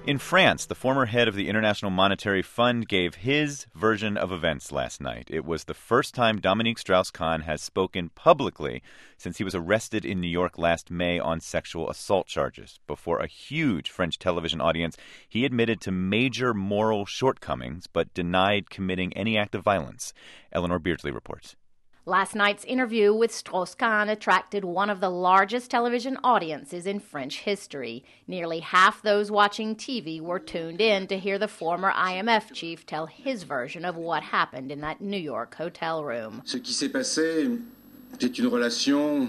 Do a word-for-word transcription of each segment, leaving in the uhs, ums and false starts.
In France, the former head of the International Monetary Fund gave his version of events last night. It was the first time Dominique Strauss-Kahn has spoken publicly since he was arrested in New York last May on sexual assault charges. Before a huge French television audience, he admitted to major moral shortcomings but denied committing any act of violence. Eleanor Beardsley reports. Last night's interview with Strauss-Kahn attracted one of the largest television audiences in French history. Nearly half those watching T V were tuned in to hear the former I M F chief tell his version of what happened in that New York hotel room. Ce qui s'est passé, c'est une relation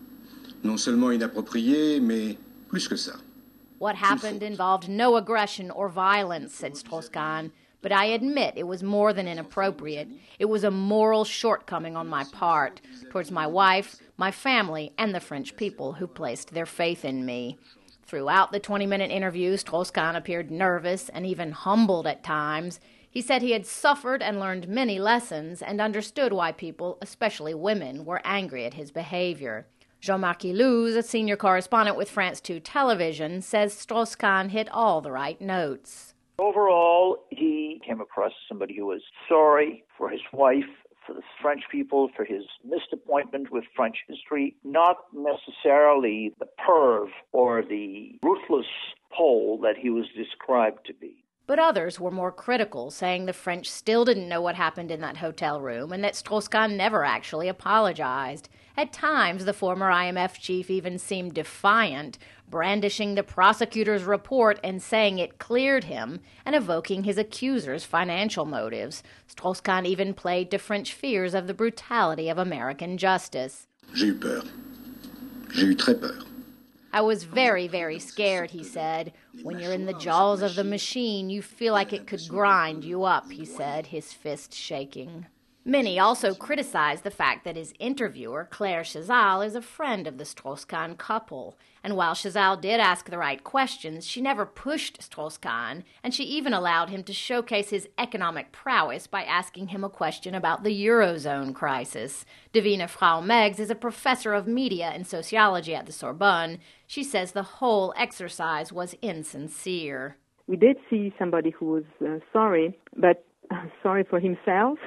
non seulement inappropriée, mais plus que ça. What happened involved no aggression or violence, said Strauss-Kahn. But I admit it was more than inappropriate. It was a moral shortcoming on my part towards my wife, my family, and the French people who placed their faith in me. Throughout the twenty-minute interview, Strauss-Kahn appeared nervous and even humbled at times. He said he had suffered and learned many lessons and understood why people, especially women, were angry at his behavior. Jean-Marc Illouz, a senior correspondent with France two Television, says Strauss-Kahn hit all the right notes. Overall, he came across somebody who was sorry for his wife, for the French people, for his missed appointment with French history, not necessarily the perv or the ruthless Pole that he was described to be. But others were more critical, saying the French still didn't know what happened in that hotel room and that Strauss-Kahn never actually apologized. At times, the former I M F chief even seemed defiant, brandishing the prosecutor's report and saying it cleared him and evoking his accuser's financial motives. Strauss-Kahn even played to French fears of the brutality of American justice. J'ai eu peur. J'ai eu très peur. I was very, very scared, he said. When you're in the jaws of the machine, you feel like it could grind you up, he said, his fist shaking. Many also criticized the fact that his interviewer, Claire Chazal, is a friend of the Strauss-Kahn couple. And while Chazal did ask the right questions, she never pushed Strauss-Kahn, and she even allowed him to showcase his economic prowess by asking him a question about the Eurozone crisis. Davina Frau-Meggs is a professor of media and sociology at the Sorbonne. She says the whole exercise was insincere. We did see somebody who was uh, sorry, but uh, sorry for himself.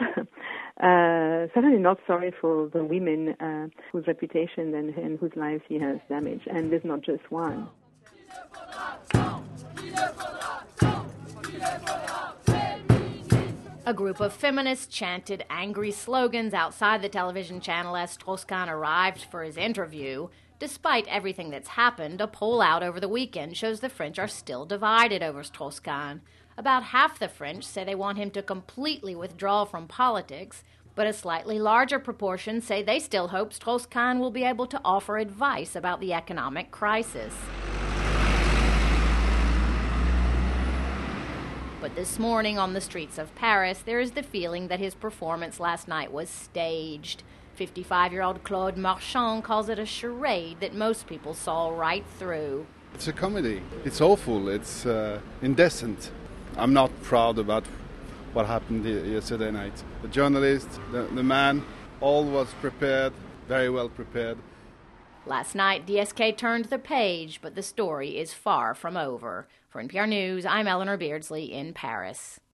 Uh, certainly not sorry for the women uh, whose reputation and, and whose lives he has damaged. And there's not just one. A group of feminists chanted angry slogans outside the television channel as Strauss-Kahn arrived for his interview. Despite everything that's happened, a poll out over the weekend shows the French are still divided over Strauss-Kahn. About half the French say they want him to completely withdraw from politics, but a slightly larger proportion say they still hope Strauss-Kahn will be able to offer advice about the economic crisis. But this morning on the streets of Paris, there is the feeling that his performance last night was staged. fifty-five-year-old Claude Marchand calls it a charade that most people saw right through. It's a comedy. It's awful. It's uh, indecent. I'm not proud about what happened yesterday night. The journalist, the, the man, all was prepared, very well prepared. Last night, D S K turned the page, but the story is far from over. For N P R News, I'm Eleanor Beardsley in Paris.